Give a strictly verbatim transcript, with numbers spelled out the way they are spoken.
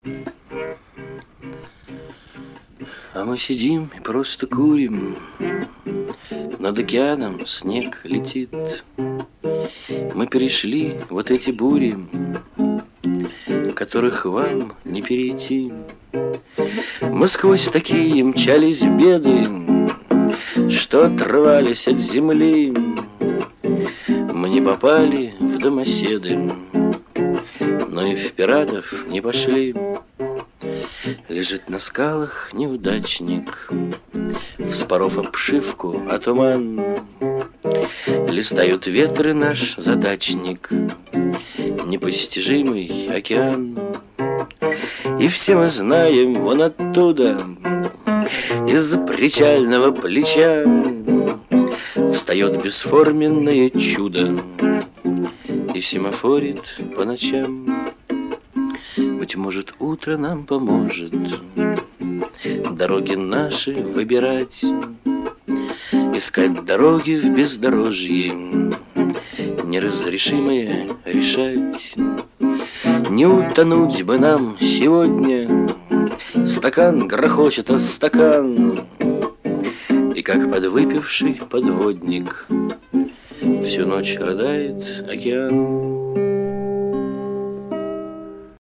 А мы сидим и просто курим. Над океаном снег летит. Мы перешли вот эти бури, которых вам не перейти. Мы сквозь такие мчались беды, что отрывались от земли. Мы не попали в домоседы, но и в пиратов не пошли. Лежит на скалах неудачник, вспоров обшивку, а туман. Листают ветры наш задачник, непостижимый океан. И все мы знаем вон оттуда, из-за причального плеча встает бесформенное чудо и семафорит по ночам. Быть может, утро нам поможет дороги наши выбирать, искать дороги в бездорожье, неразрешимые решать. Не утонуть бы нам сегодня, стакан грохочет о стакан, и как подвыпивший подводник всю ночь рыдает океан.